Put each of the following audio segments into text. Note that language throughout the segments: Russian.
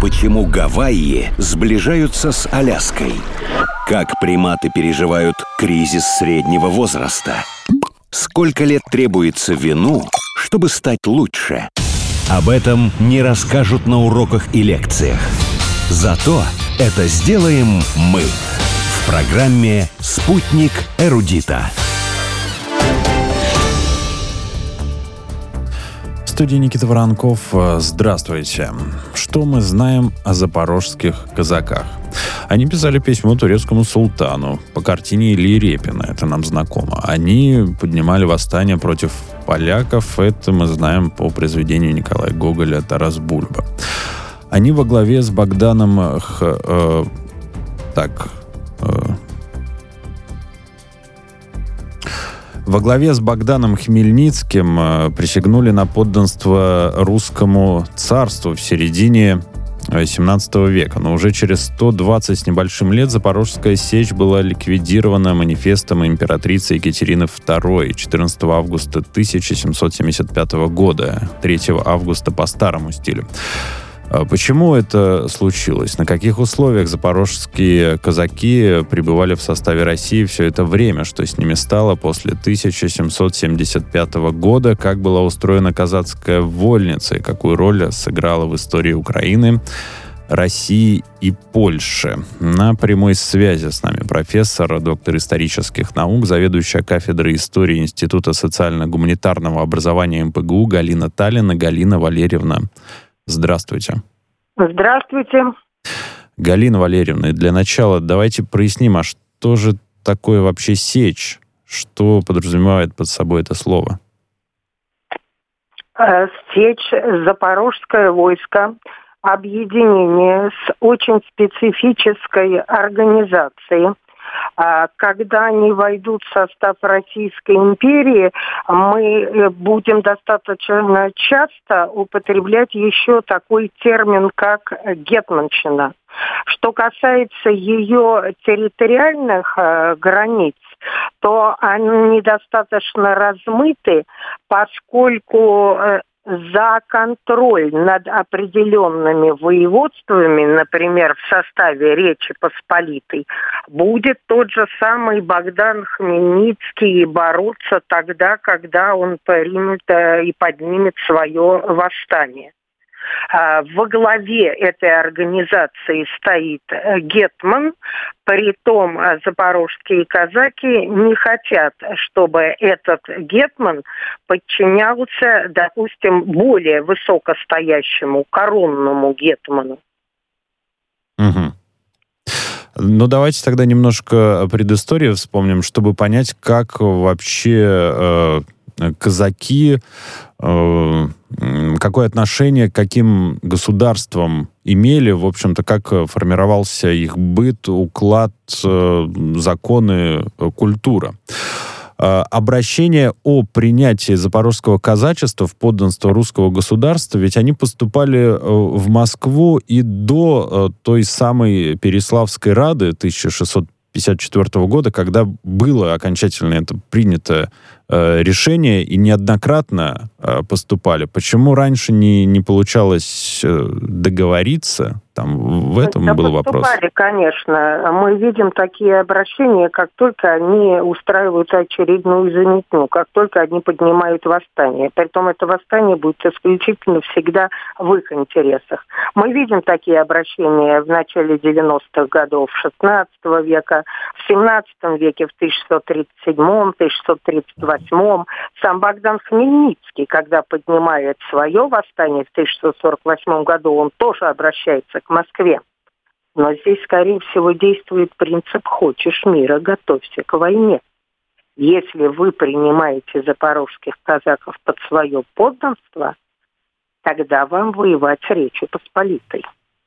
Почему Гавайи сближаются с Аляской? Как приматы переживают кризис среднего возраста? Сколько лет требуется вину, чтобы стать лучше? Об этом не расскажут на уроках и лекциях. Зато это сделаем мы в программе «Спутник эрудита». В студии Никита Воронков. Здравствуйте. Что мы знаем о запорожских казаках? Они писали письмо турецкому султану по картине Ильи Репина. Это нам знакомо. Они поднимали восстание против поляков. Это мы знаем по произведению Николая Гоголя «Тарас Бульба». Они во главе с Богданом Во главе с Богданом Хмельницким присягнули на подданство русскому царству в середине XVII века. Но уже через 120 с небольшим лет Запорожская сечь была ликвидирована манифестом императрицы Екатерины II 14 августа 1775 года, 3 августа по старому стилю. Почему это случилось? На каких условиях запорожские казаки пребывали в составе России все это время? Что с ними стало после 1775 года? Как была устроена казацкая вольница? И какую роль сыграла в истории Украины, России и Польши? На прямой связи с нами профессор, доктор исторических наук, заведующая кафедрой истории Института социально-гуманитарного образования МПГУ Галина Таллина. Галина Валерьевна, здравствуйте. Здравствуйте. Галина Валерьевна, для начала давайте проясним, а что же такое вообще сечь? Что подразумевает под собой это слово? Сечь, запорожское войско, объединение с очень специфической организацией. Когда они войдут в состав Российской империи, мы будем достаточно часто употреблять еще такой термин, как гетманщина. Что касается ее территориальных границ, то они достаточно размыты, поскольку за контроль над определенными воеводствами, например, в составе Речи Посполитой, будет тот же самый Богдан Хмельницкий бороться тогда, когда он примет и поднимет свое восстание. Во главе этой организации стоит гетман, притом запорожские казаки не хотят, чтобы этот гетман подчинялся, допустим, более высокостоящему коронному гетману. Угу. Ну, давайте тогда немножко предысторию вспомним, чтобы понять, как вообще казаки, какое отношение к каким государствам имели, в общем-то, как формировался их быт, уклад, законы, культура. Обращение о принятии запорожского казачества в подданство русского государства, ведь они поступали в Москву и до той самой Переяславской Рады 1654 года, когда было окончательно это принято решение и неоднократно поступали. Почему раньше не получалось договориться? Там в этом был вопрос. Поступали, конечно. Мы видим такие обращения, как только они устраивают очередную заметню, как только они поднимают восстание. Притом это восстание будет исключительно всегда в их интересах. Мы видим такие обращения в начале 90-х годов XVI века, в XVII веке, в 1637-м, 1638-м. Сам Богдан Хмельницкий, когда поднимает свое восстание в 1648 году, он тоже обращается к Москве. Но здесь, скорее всего, действует принцип «хочешь мира, готовься к войне». Если вы принимаете запорожских казаков под свое подданство, тогда вам воевать с Речью Посполитой.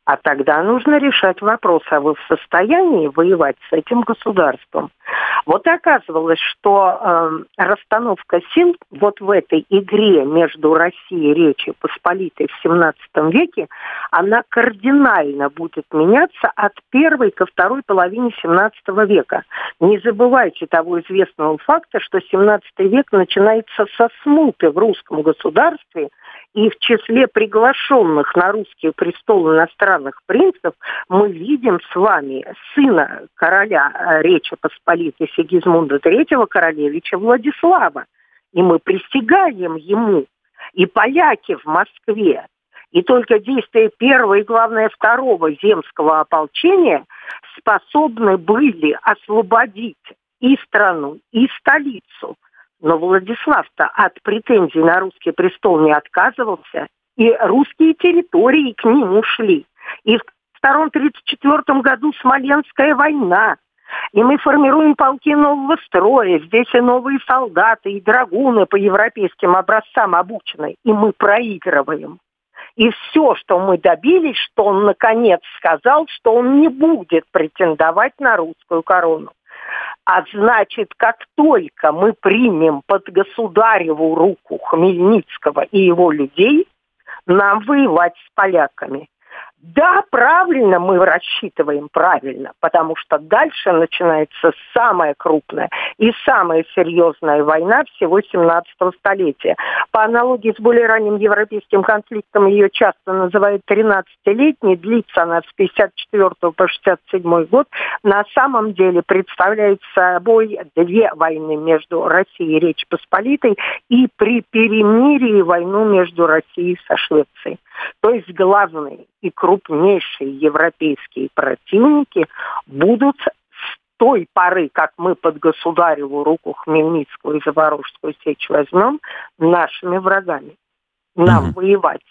А тогда нужно решать вопрос, а вы в состоянии воевать с этим государством? Вот оказывалось, что расстановка сил вот в этой игре между Россией и Речью Посполитой в XVII веке, она кардинально будет меняться от первой ко второй половине XVII века. Не забывайте того известного факта, что XVII век начинается со смуты в русском государстве, и в числе приглашенных на русский престол иностранных принцев мы видим с вами сына короля Речи Посполитой Сигизмунда III, королевича Владислава. И мы присягаем ему. И поляки в Москве. И только действия первого и, главное, второго земского ополчения способны были освободить и страну, и столицу. Но Владислав-то от претензий на русский престол не отказывался, и русские территории к нему шли. И в 1934 году Смоленская война. И мы формируем полки нового строя. Здесь и новые солдаты, и драгуны по европейским образцам обучены. И мы проигрываем. И все, что мы добились, что он наконец сказал, что он не будет претендовать на русскую корону. А значит, как только мы примем под государеву руку Хмельницкого и его людей, нам воевать с поляками. Да, правильно мы рассчитываем, правильно, потому что дальше начинается самая крупная и самая серьезная война всего 17-го столетия. По аналогии с более ранним европейским конфликтом ее часто называют 13-летней, длится она с 54 по 67 год. На самом деле представляет собой две войны между Россией и Речью Посполитой и при перемирии войну между Россией со Швецией. То есть главные и крупнейшие европейские противники будут с той поры, как мы под государеву руку Хмельницкую и Запорожскую сечь возьмем, нашими врагами. Нам воевать.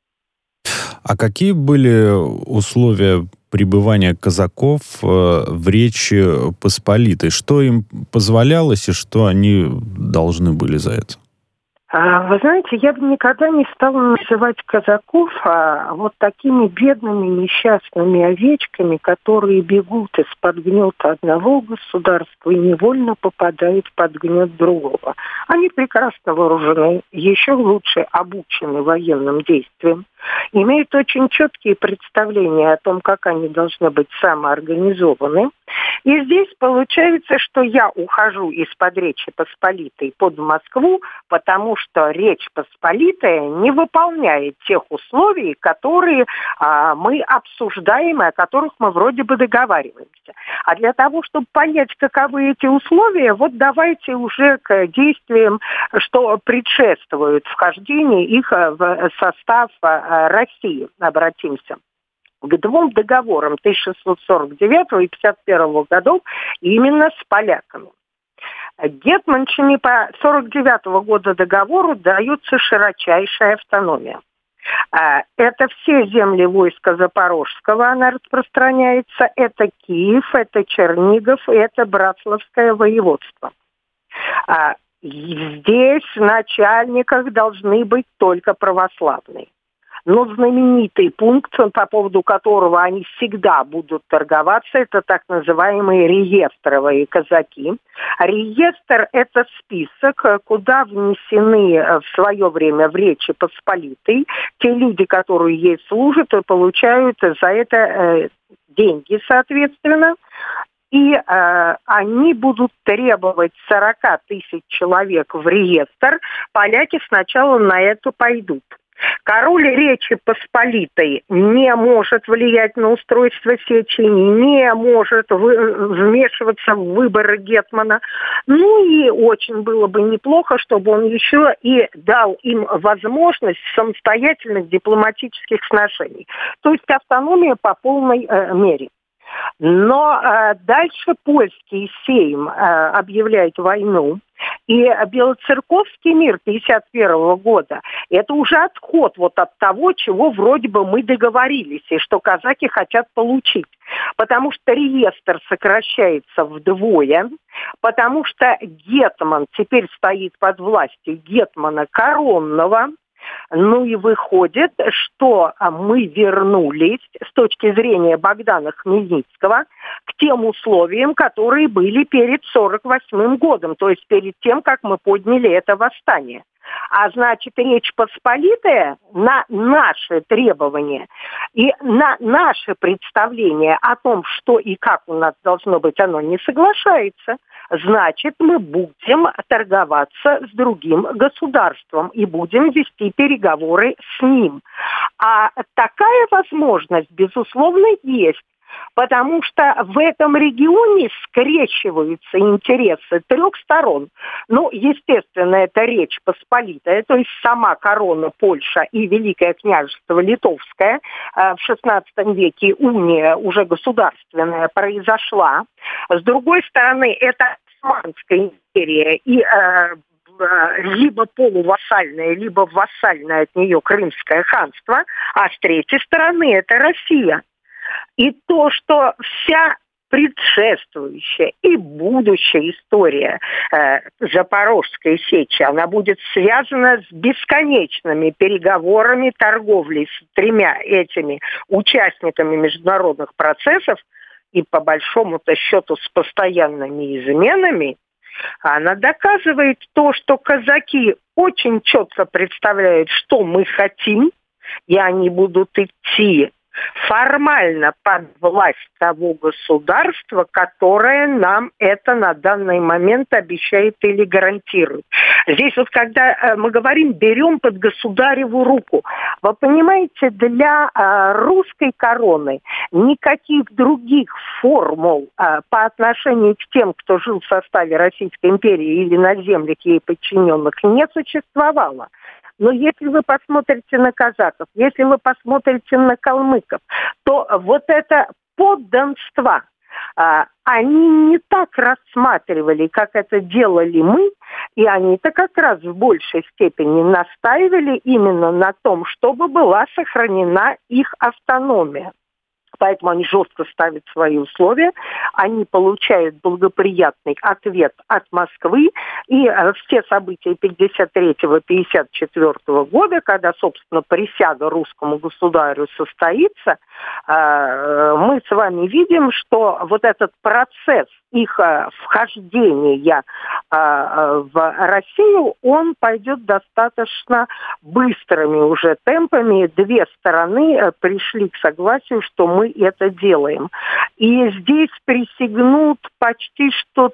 А какие были условия пребывания казаков в Речи Посполитой? Что им позволялось и что они должны были за это? Вы знаете, я бы никогда не стала называть казаков вот такими бедными, несчастными овечками, которые бегут из-под гнета одного государства и невольно попадают под гнет другого. Они прекрасно вооружены, еще лучше обучены военным действиям, имеют очень четкие представления о том, как они должны быть самоорганизованы. И здесь получается, что я ухожу из-под Речи Посполитой под Москву, потому что Речь Посполитая не выполняет тех условий, которые мы обсуждаем и о которых мы вроде бы договариваемся. А для того, чтобы понять, каковы эти условия, вот давайте уже к действиям, что предшествуют вхождению их в состав России, обратимся. К двум договорам 1649 и 1951 годов именно с поляками. Гетманщине по 1949 года договору дается широчайшая автономия. Это все земли войска Запорожского, она распространяется, это Киев, это Чернигов, и это Братславское воеводство. Здесь в начальниках должны быть только православные. Но знаменитый пункт, по поводу которого они всегда будут торговаться, это так называемые реестровые казаки. Реестр – это список, куда внесены в свое время в Речи Посполитой те люди, которые ей служат и получают за это деньги, соответственно. И они будут требовать 40 тысяч человек в реестр. Поляки сначала на это пойдут. Король Речи Посполитой не может влиять на устройство сечи, не может вмешиваться в выборы гетмана. Ну и очень было бы неплохо, чтобы он еще и дал им возможность самостоятельных дипломатических сношений. То есть автономия по полной мере. Но дальше польский сейм объявляет войну, и Белоцерковский мир 1951 года – это уже отход вот от того, чего вроде бы мы договорились, и что казаки хотят получить. Потому что реестр сокращается вдвое, потому что гетман теперь стоит под властью гетмана коронного, Ну и выходит, что мы вернулись с точки зрения Богдана Хмельницкого к тем условиям, которые были перед 1948 годом, то есть перед тем, как мы подняли это восстание. А значит, Речь Посполитая на наши требования и на наше представление о том, что и как у нас должно быть, оно не соглашается. Значит, мы будем торговаться с другим государством и будем вести переговоры с ним. А такая возможность, безусловно, есть. Потому что в этом регионе скрещиваются интересы трех сторон. Ну, естественно, это Речь Посполитая, то есть сама корона Польша и Великое княжество Литовское. В XVI веке уния уже государственная произошла. С другой стороны, это Османская империя и либо полувассальное, либо вассальное от нее Крымское ханство, а с третьей стороны это Россия. И то, что вся предшествующая и будущая история Запорожской сечи, она будет связана с бесконечными переговорами, торговлей с тремя этими участниками международных процессов и, по большому-то счету, с постоянными изменами, она доказывает то, что казаки очень четко представляют, что мы хотим, и они будут идти формально под власть того государства, которое нам это на данный момент обещает или гарантирует. Здесь вот когда мы говорим, берем под государеву руку, вы понимаете, для русской короны никаких других формул по отношению к тем, кто жил в составе Российской империи или на землях ей подчиненных, не существовало. Но если вы посмотрите на казаков, если вы посмотрите на калмыков, то вот это подданство они не так рассматривали, как это делали мы, и они-то как раз в большей степени настаивали именно на том, чтобы была сохранена их автономия. Поэтому они жестко ставят свои условия, они получают благоприятный ответ от Москвы, и все события 53-54 года, когда, собственно, присяга русскому государю состоится, мы с вами видим, что вот этот процесс их вхождения в Россию, он пойдет достаточно быстрыми уже темпами. Две стороны пришли к согласию, что мы это делаем. И здесь присягнут почти что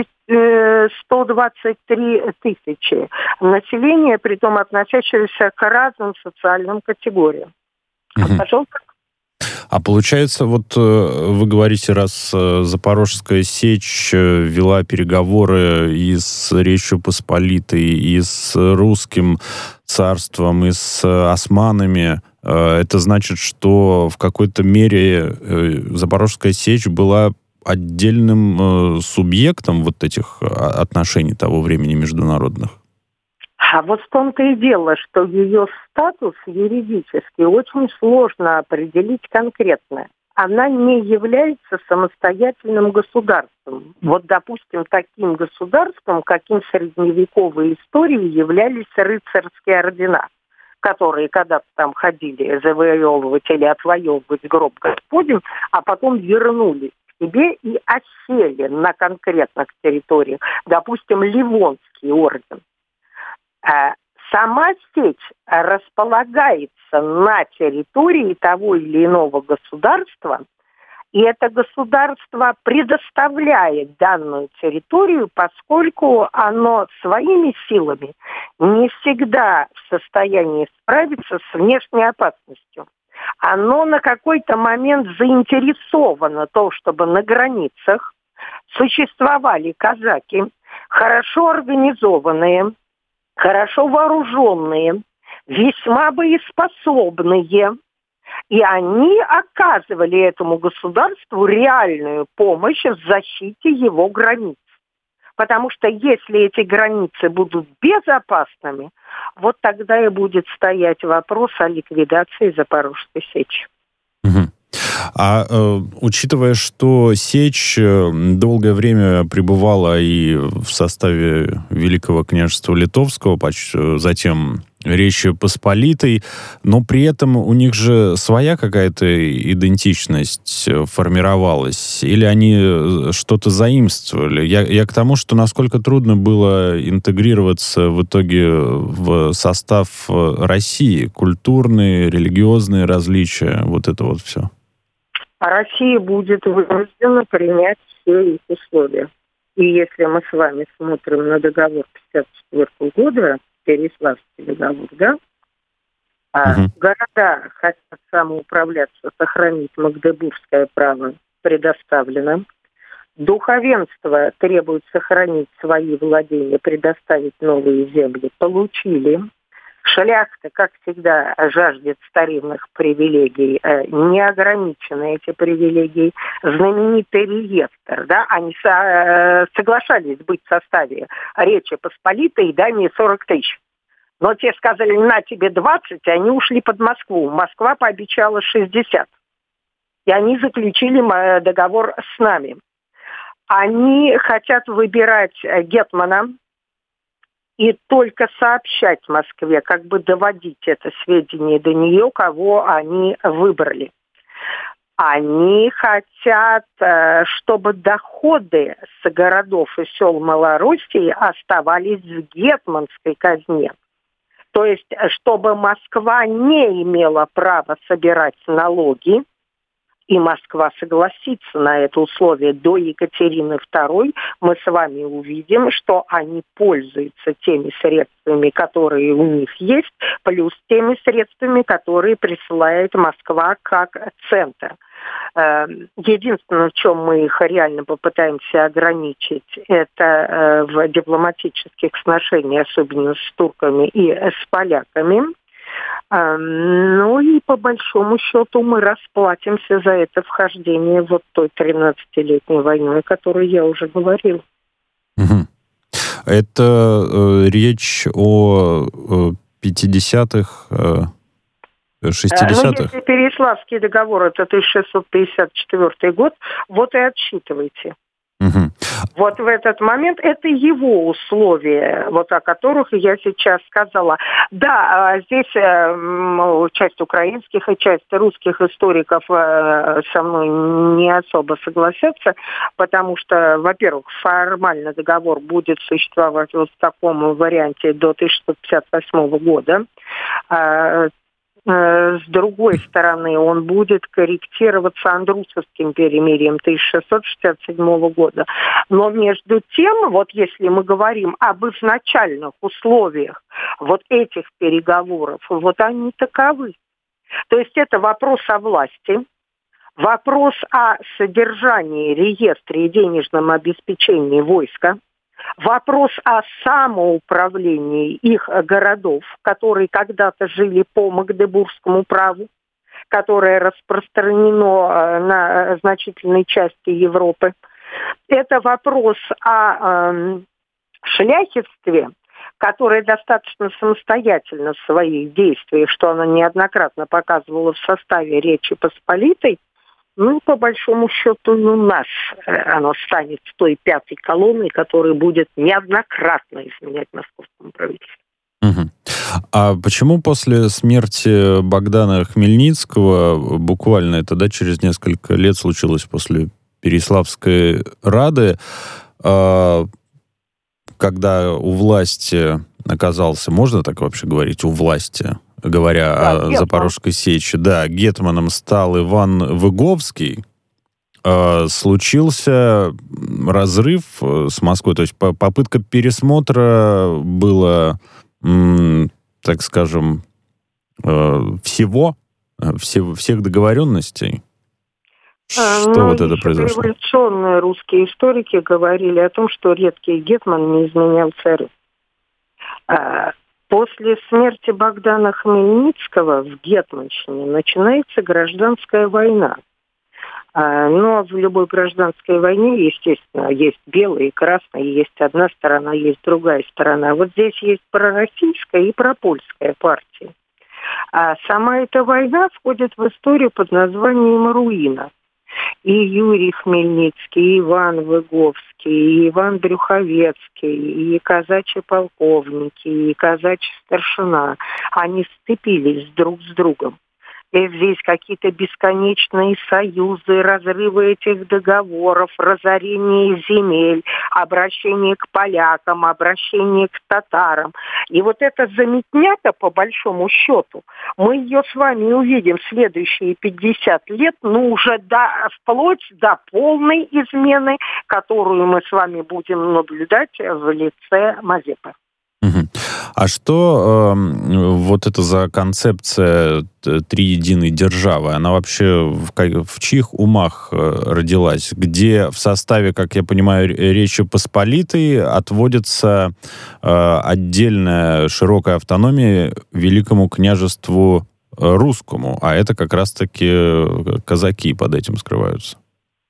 123 тысячи населения, притом относящегося к разным социальным категориям. Пожалуйста. А получается, вот вы говорите, раз Запорожская сечь вела переговоры и с Речью Посполитой, и с Русским царством, и с османами, это значит, что в какой-то мере Запорожская сечь была отдельным субъектом вот этих отношений того времени международных? А вот в том-то и дело, что ее статус юридически очень сложно определить конкретно. Она не является самостоятельным государством. Вот, допустим, таким государством, каким в средневековой истории являлись рыцарские ордена, которые когда-то там ходили завоевывать или отвоевывать гроб Господень, а потом вернулись к себе и осели на конкретных территориях. Допустим, Ливонский орден. Сама сечь располагается на территории того или иного государства, и это государство предоставляет данную территорию, поскольку оно своими силами не всегда в состоянии справиться с внешней опасностью. Оно на какой-то момент заинтересовано в том, чтобы на границах существовали казаки, хорошо организованные, хорошо вооруженные, весьма боеспособные. И они оказывали этому государству реальную помощь в защите его границ. Потому что если эти границы будут безопасными, вот тогда и будет стоять вопрос о ликвидации Запорожской сечи. А учитывая, что сечь долгое время пребывала и в составе Великого княжества Литовского, затем Речи Посполитой, но при этом у них же своя какая-то идентичность формировалась, или они что-то заимствовали? Я к тому, что насколько трудно было интегрироваться в итоге в состав России, культурные, религиозные различия, вот это вот все. А Россия будет вынуждена принять все их условия. И если мы с вами смотрим на договор 1954 года, Переславский договор, да? Города хотят самоуправляться, сохранить магдебургское право, предоставлено. Духовенство требует сохранить свои владения, предоставить новые земли, получили. Шляхта, как всегда, жаждет старинных привилегий, не ограничены эти привилегии. Знаменитый реестр, да, они соглашались быть в составе Речи Посполитой, да, не 40 тысяч. Но те сказали, на тебе 20, и они ушли под Москву. Москва пообещала 60. И они заключили договор с нами. Они хотят выбирать гетмана, и только сообщать Москве, как бы доводить это сведение до нее, кого они выбрали. Они хотят, чтобы доходы с городов и сел Малороссии оставались в гетманской казне. То есть, чтобы Москва не имела права собирать налоги, и Москва согласится на это условие до Екатерины II, мы с вами увидим, что они пользуются теми средствами, которые у них есть, плюс теми средствами, которые присылает Москва как центр. Единственное, в чем мы их реально попытаемся ограничить, это в дипломатических сношениях, особенно с турками и с поляками. Ну и по большому счету мы расплатимся за это вхождение вот той 13-летней войной, о которой я уже говорил. Это речь о 50-х, 60-х? Ну, если Переславский договор, это 1654 год, вот и отсчитывайте. Вот в этот момент это его условия, вот о которых я сейчас сказала. Да, здесь часть украинских и часть русских историков со мной не особо согласятся, потому что, во-первых, формально договор будет существовать вот в таком варианте до 1658 года. С другой стороны, он будет корректироваться Андрусовским перемирием 1667 года. Но между тем, вот если мы говорим об изначальных условиях вот этих переговоров, вот они таковы. То есть это вопрос о власти, вопрос о содержании, реестре и денежном обеспечении войска, вопрос о самоуправлении их городов, которые когда-то жили по Магдебургскому праву, которое распространено на значительной части Европы. Это вопрос о шляхетстве, которое достаточно самостоятельно в своих действиях, что она неоднократно показывала в составе Речи Посполитой. Ну, по большому счету, у нас оно станет той пятой колонной, которая будет неоднократно изменять московскому правительству. А почему после смерти Богдана Хмельницкого, буквально это, да, через несколько лет случилось после Переславской Рады, когда у власти оказался, можно так вообще говорить, у власти, говоря о Запорожской сече, да, гетманом стал Иван Выговский, случился разрыв с Москвой, то есть попытка пересмотра была, так скажем, всех договоренностей. Что вот это произошло? Революционные русские историки говорили о том, что редкий гетман не изменял царю. После смерти Богдана Хмельницкого в Гетманщине начинается гражданская война. Но в любой гражданской войне, естественно, есть белые и красные, есть одна сторона, есть другая сторона. Вот здесь есть пророссийская и пропольская партия. А сама эта война входит в историю под названием «Руина». и Юрий Хмельницкий, и Иван Выговский, и Иван Брюховецкий, и казачьи полковники, и казачьи старшина, они сцепились друг с другом. И здесь какие-то бесконечные союзы, разрывы этих договоров, разорение земель, обращение к полякам, обращение к татарам. И вот эта заметня-то, по большому счету, мы ее с вами увидим в следующие 50 лет, уже вплоть до полной измены, которую мы с вами будем наблюдать в лице Мазепы. А что вот это за концепция триединой державы? Она вообще в чьих умах родилась? Где в составе, как я понимаю, Речи Посполитой отводится отдельная широкая автономия Великому княжеству Русскому, а это как раз-таки казаки под этим скрываются?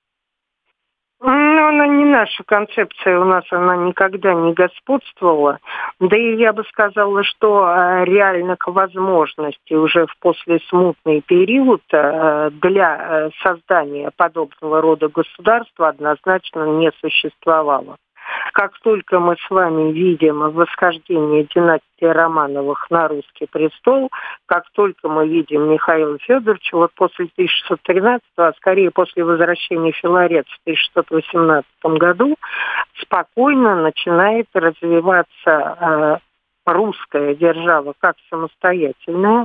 Она не наша концепция, у нас она никогда не господствовала. Да и я бы сказала, что реально к возможности уже в послесмутный период для создания подобного рода государства однозначно не существовало. Как только мы с вами видим восхождение династии Романовых на русский престол, как только мы видим Михаила Федоровича, вот после 1613, а скорее после возвращения Филарета в 1618 году, спокойно начинает развиваться русская держава как самостоятельная.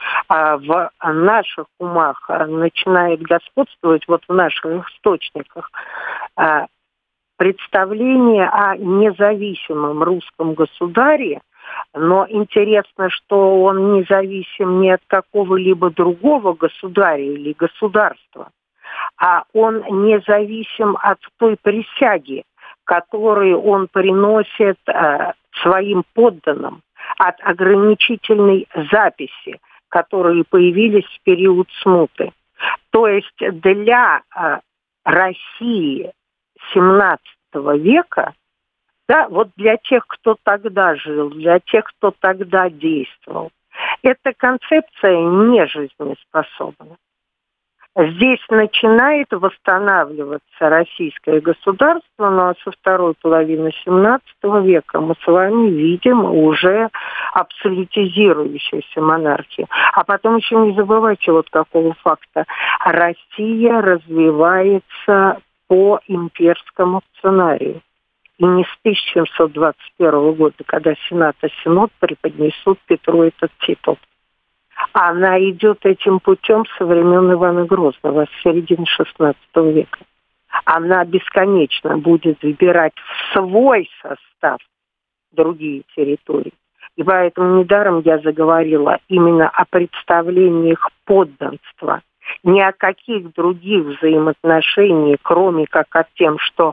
В наших умах начинает господствовать, вот в наших источниках, представление о независимом русском государе, но интересно, что он независим не от какого-либо другого государя или государства, а он независим от той присяги, которую он приносит своим подданным, от ограничительной записи, которые появились в период смуты. То есть для России XVII века, да, вот для тех, кто тогда жил, для тех, кто тогда действовал, эта концепция не жизнеспособна. Здесь начинает восстанавливаться российское государство, но со второй половины XVII века мы с вами видим уже абсолютизирующуюся монархию. А потом еще не забывайте вот какого факта. Россия развивается по имперскому сценарию. И не с 1721 года, когда Сенат и Синод преподнесут Петру этот титул. Она идет этим путем со времен Ивана Грозного, с середины XVI века. Она бесконечно будет выбирать в свой состав другие территории. И поэтому недаром я заговорила именно о представлениях подданства. Ни о каких других взаимоотношениях, кроме как о том, что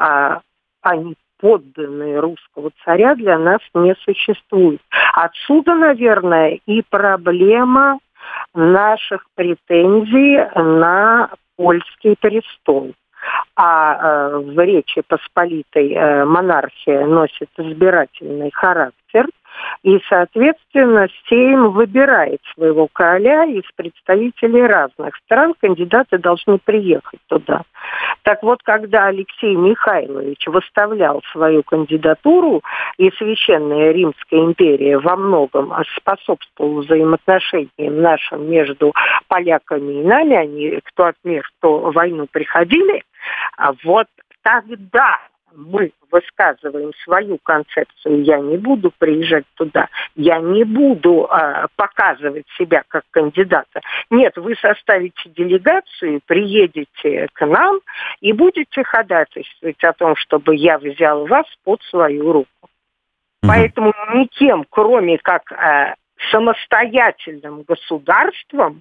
они подданные русского царя, для нас не существует. Отсюда, наверное, и проблема наших претензий на польский престол. А в Речи Посполитой монархия носит избирательный характер, и, соответственно, Сейм выбирает своего короля из представителей разных стран. Кандидаты должны приехать туда. Так вот, когда Алексей Михайлович выставлял свою кандидатуру, и Священная Римская империя во многом способствовала взаимоотношениям нашим между поляками и нами, они кто от мир, кто в войну приходили, вот тогда мы высказываем свою концепцию, я не буду приезжать туда, я не буду показывать себя как кандидата. Нет, вы составите делегацию, приедете к нам и будете ходатайствовать о том, чтобы я взял вас под свою руку. Поэтому никем, кроме как самостоятельным государством,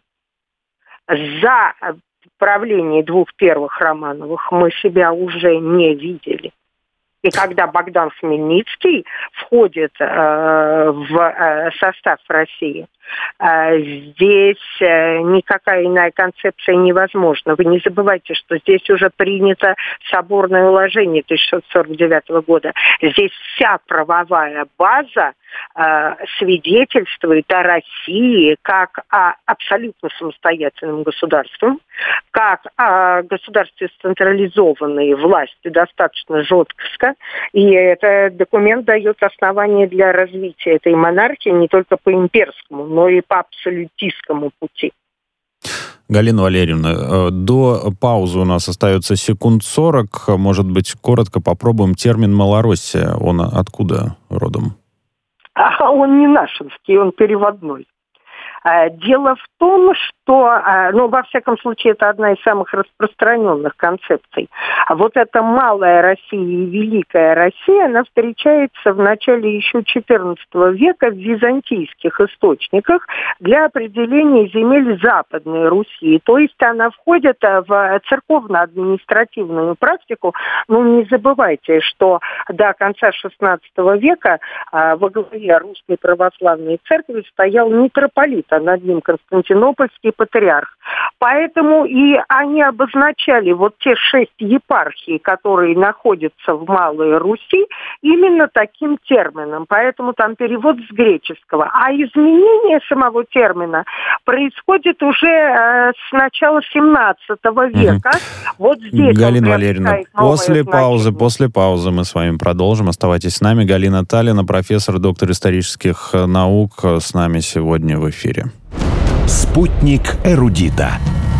за правление двух первых Романовых мы себя уже не видели. И когда Богдан Хмельницкий входит в состав России, Здесь никакая иная концепция невозможна. Вы не забывайте, что здесь уже принято соборное уложение 1649 года. Здесь вся правовая база свидетельствует о России как о абсолютно самостоятельном государстве, как о государстве с централизованной властью достаточно жестко, и этот документ дает основание для развития этой монархии не только по имперскому, но и по абсолютистскому пути. Галина Валерьевна, до паузы у нас остается секунд 40. Может быть, коротко попробуем термин «Малороссия». Он откуда родом? Он не нашинский, он переводной. Дело в том, что, во всяком случае, это одна из самых распространенных концепций. Вот эта малая Россия и великая Россия, она встречается в начале еще XIV века в византийских источниках для определения земель Западной Руси. То есть она входит в церковно-административную практику. Не забывайте, что до конца XVI века во главе Русской Православной Церкви стоял митрополит, а над ним Константинопольский патриарх. Поэтому и они обозначали вот те 6 епархий, которые находятся в Малой Руси, именно таким термином. Поэтому там перевод с греческого. А изменение самого термина происходит уже с начала 17 века. Вот здесь Галина Валерьевна, после паузы мы с вами продолжим. Оставайтесь с нами. Галина Таллина, профессор, доктор исторических наук, с нами сегодня в эфире. Спутник эрудита.